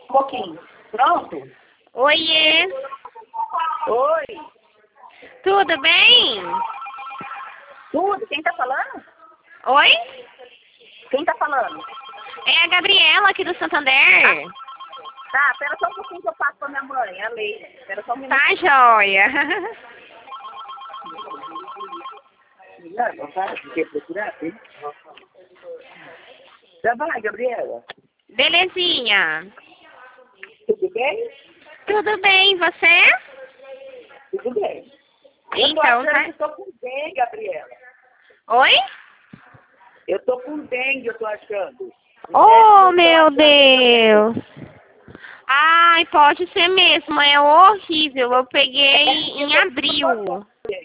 pouquinho. Pronto? Oiê, Oi. tudo bem? Tudo? Quem tá falando? Oi? Quem tá falando? É a Gabriela aqui do Santander. Tá, espera só um pouquinho que eu passo pra minha mãe, a Leila. Espera só um minuto. Tá joia. Quer procurar? Já vai, Gabriela. Belezinha. Tudo bem? Tudo bem, você? Tudo bem. Eu tô Então, achando tá. que tô com dengue, Gabriela. Oi? Eu tô com dengue, eu tô achando. Oh, meu Deus. Ai, pode ser mesmo, é horrível. Eu peguei em abril.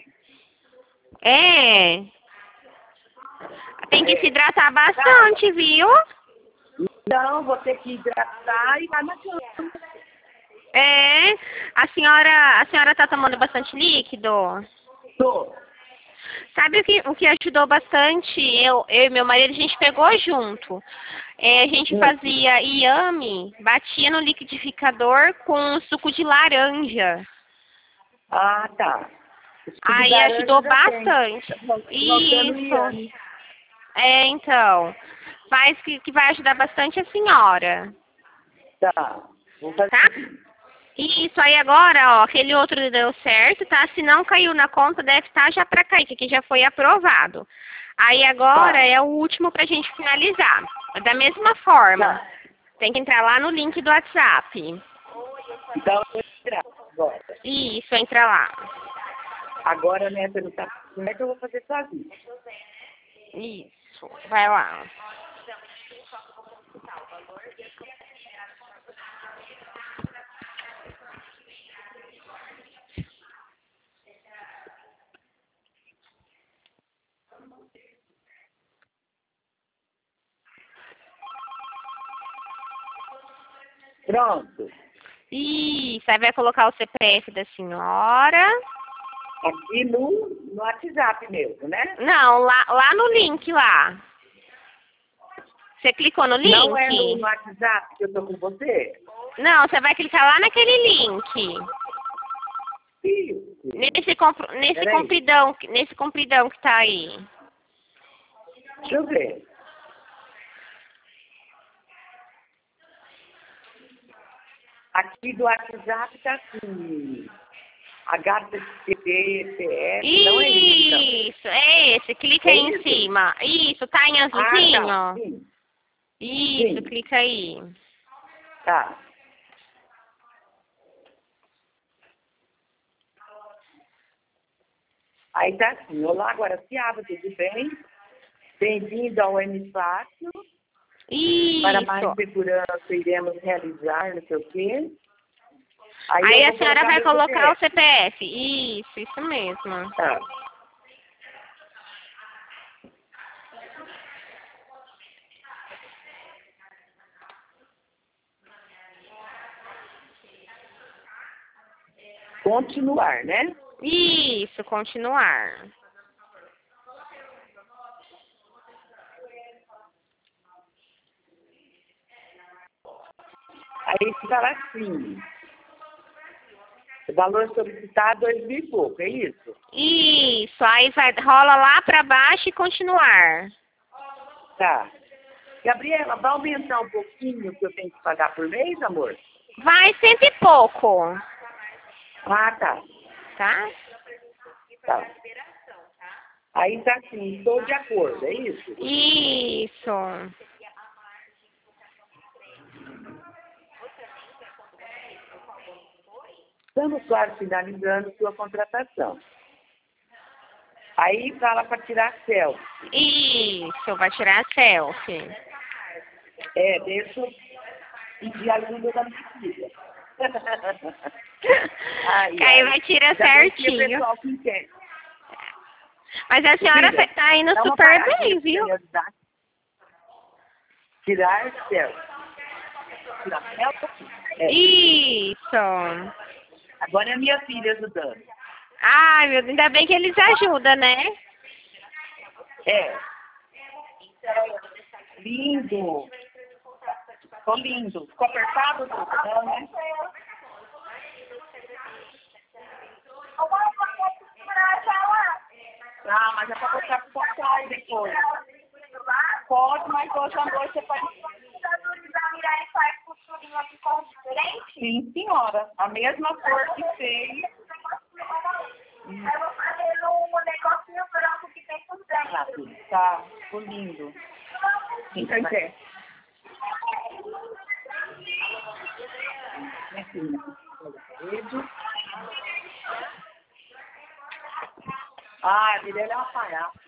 É. Tem que se hidratar bastante, viu? Não, vou ter que hidratar e vai na cama. É. A senhora tá tomando bastante líquido? Tô. Sabe o que ajudou bastante? Eu e meu marido, a gente pegou junto. A gente fazia iame, batia no liquidificador com suco de laranja. Ah, tá. Aí ajudou bastante. Isso. Isso. Então. Faz que vai ajudar bastante a senhora. Tá. Vou fazer. Tá? Isso aí agora, ó, aquele outro deu certo, tá? Se não caiu na conta, deve estar já para cair, que aqui já foi aprovado. Aí agora Tá. é o último pra gente finalizar. Da mesma forma, Tá. tem que entrar lá no link do WhatsApp. Então eu vou tirar agora. Isso, entra lá. Agora, né, você não tá. Como é que eu vou fazer sozinho? Isso, vai lá. Pronto. Isso, aí vai colocar o CPF da senhora. Aqui no WhatsApp mesmo, né? Não, lá no link lá. Você clicou no link? Não é no WhatsApp que eu tô com você? Não, você vai clicar lá naquele link. Isso. Nesse compridão que tá aí. Deixa eu ver. Aqui do WhatsApp tá assim. HTTP, PS, não é isso, então. Isso, é esse. Clica aí em cima. Isso, tá em azulzinho? Ah, tá. Sim. Isso, Sim. clica aí. Tá. Aí tá assim, olá, agora se abre, tudo bem? Bem-vindo ao M-Fácil. Para mais Isso. segurança, iremos realizar, não sei o quê. Aí eu a vou senhora vai meu colocar o CPF. CPF. Isso mesmo. Tá. Continuar, né? Isso, continuar. Aí fala assim, o valor solicitado 2.000 e pouco, é isso? Isso, aí rola lá pra baixo e continuar. Tá. Gabriela, vai aumentar um pouquinho o que eu tenho que pagar por mês, amor? Vai cento e pouco, Ah, tá. tá? Tá. Aí tá assim, estou de acordo, é isso? Isso. Estamos quase finalizando sua contratação. Aí fala para tirar selfie. Isso, vai tirar a selfie. Deixa eu pedir a ajuda da minha filha. Que aí vai tirar certinho. Pessoal que entende. Mas a senhora Filha, tá indo dá uma super paradinha bem, pra viu? me ajudar. Tirar selfie. Tirar selfie? Isso. Agora é a minha filha ajudando. Ai, meu Deus, ainda bem que eles ajudam, né? É. Lindo. Ficou lindo. Ficou apertado tudo, não, né? Ah, mas é pra botar pro papai depois. Pode, mas hoje à noite você pode... Sim, senhora. A mesma cor que fez. Eu vou fazer um negocinho branco que tem por dentro. Tá, ficou lindo. Então, é. Minha filha. Ah, a Mirella é uma palhaça.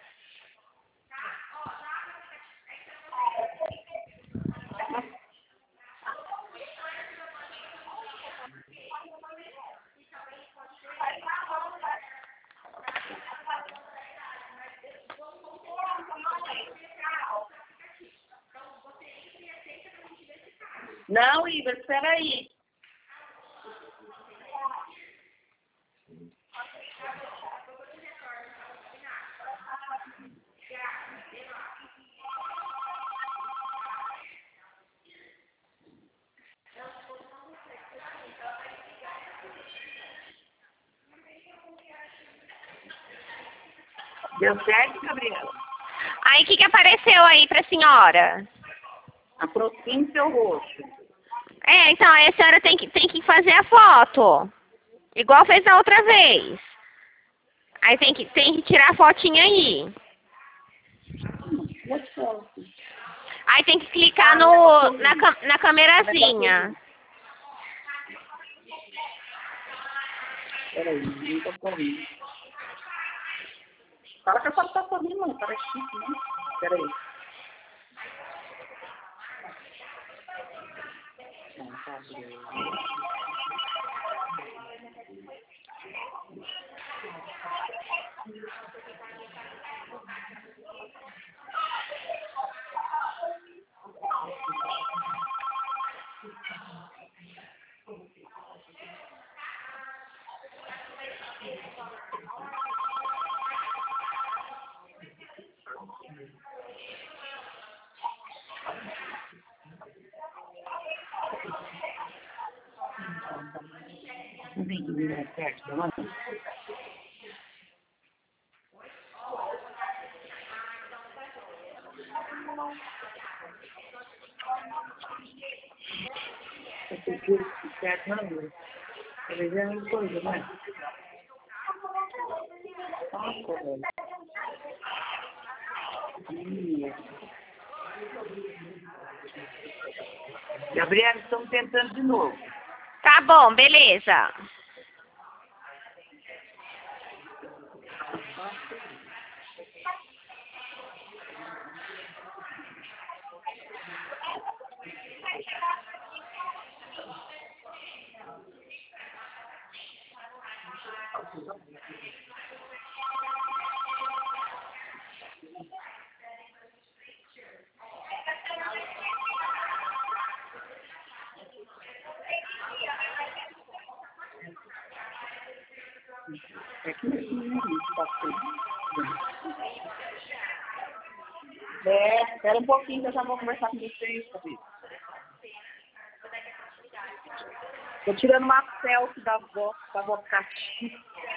Não, Iva, espera aí. Deu certo, Gabriela? Aí, o que apareceu aí pra senhora? Aproxime seu rosto. É, então, aí a senhora tem que fazer a foto. Igual fez da outra vez. Aí tem que tirar a fotinha aí. Aí tem que clicar na câmerazinha. Peraí, não tô sorrindo. Fala que a senhora tá sorrindo, não. Parece chique, né? Peraí. Não tem que vir mais perto, não? Esse aqui é certo, não? Talvez é uma coisa, né? Nossa, velho. Gabriela, estamos tentando de novo. Tá bom, beleza. Espera um pouquinho que eu já vou conversar com vocês, Fabi. Tô tirando uma selfie da avó Cati.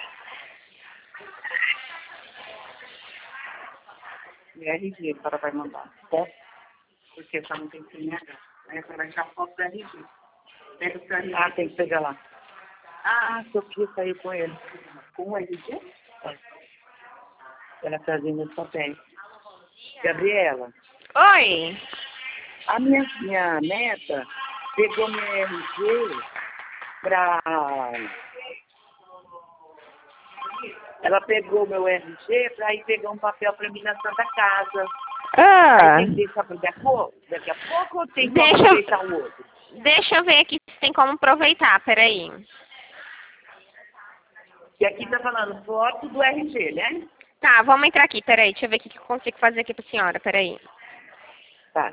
E RG, a senhora vai mandar, tá? Porque só não tem CNH. Aí a senhora vai tirar foto do RG. Pega o seu RG. Ah, tem que pegar lá. Ah, Sofia saiu com ele. Com o RG? É. Ela trazendo os papéis. Gabriela. Oi. A minha neta pegou meu RG pra... Ela pegou meu RG pra ir pegar um papel pra mim na Santa Casa. Ah. Aí tem que deixar pra daqui a pouco ou tem que aproveitar o outro? Deixa eu ver aqui se tem como aproveitar, peraí. E aqui tá falando foto do RG, né? Tá, vamos entrar aqui, peraí. Deixa eu ver o que eu consigo fazer aqui pra senhora, peraí. Tá.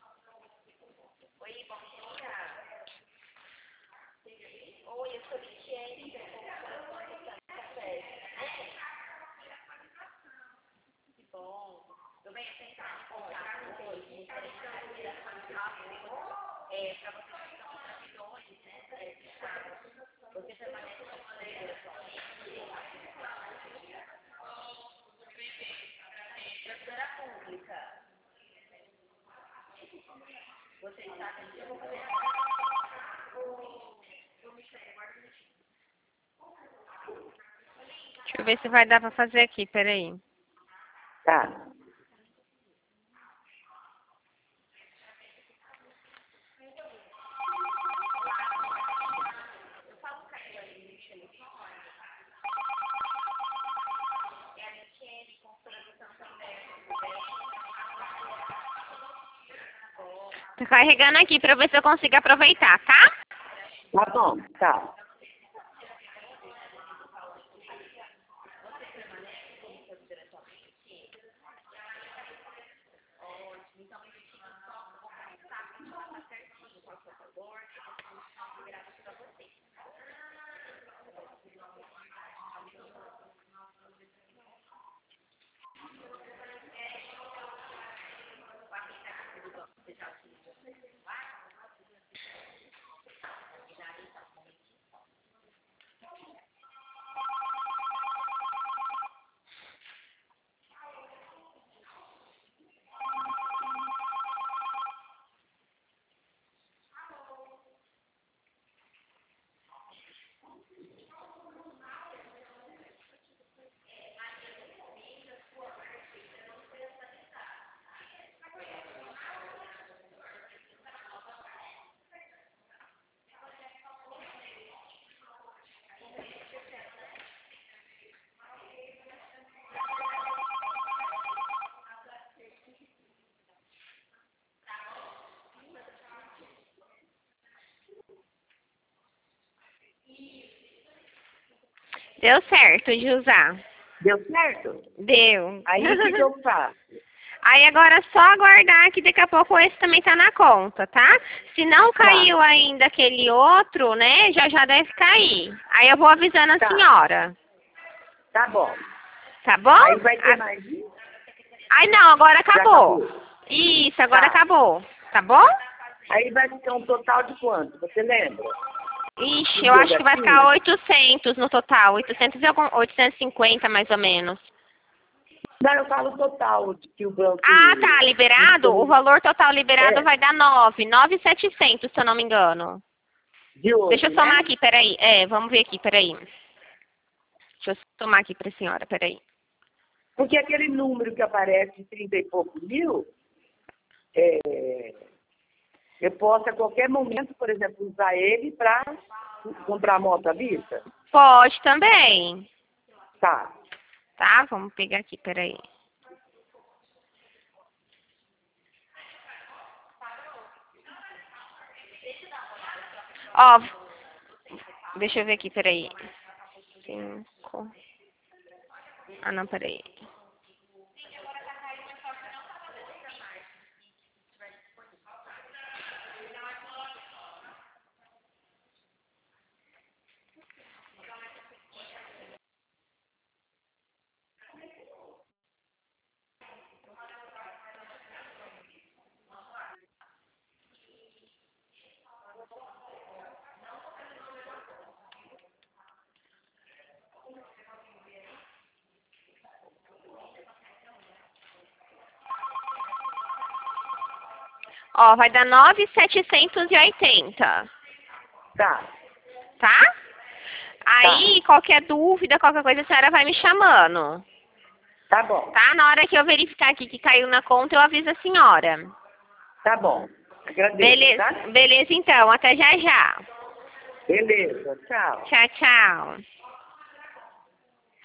Oi, bom dia. Oi, eu sou Lidia. Deixa eu ver se vai dar pra fazer aqui, peraí. Tá. Tô carregando aqui pra ver se eu consigo aproveitar, tá? Tá bom, tá. Deu certo de usar. Deu certo? Deu. Aí o que eu faço? Aí agora é só aguardar que daqui a pouco esse também tá na conta, tá? Se não caiu ainda aquele outro, né, já deve cair. Aí eu vou avisando a Tá. senhora. Tá bom. Tá bom? Aí vai ter mais um? Ai, não, agora acabou. acabou? Isso, agora Tá. acabou. Tá bom? Aí vai ficar um total de quanto? Você lembra? Ixi, eu acho que vai ficar 800 no total. 850 mais ou menos. Não, eu falo total de que o banco... Ah, tá, liberado? O valor total liberado vai dar 9.700, se eu não me engano. De hoje, Deixa eu somar né? aqui, peraí. Vamos ver aqui, peraí. Deixa eu somar aqui pra senhora, peraí. Porque aquele número que aparece de 30 e poucos mil, eu posso a qualquer momento, por exemplo, usar ele para comprar moto à vista? Pode também. Tá. Tá, vamos pegar aqui, peraí. Ó, deixa eu ver aqui, peraí. 5. Ah, não, peraí. Ó, vai dar 9.780. Tá. Tá? Aí, qualquer dúvida, qualquer coisa, a senhora vai me chamando. Tá bom. Tá? Na hora que eu verificar aqui que caiu na conta, eu aviso a senhora. Tá bom. Agradeço, Beleza, tá? beleza então. Até já já. Beleza. Tchau. Tchau, tchau.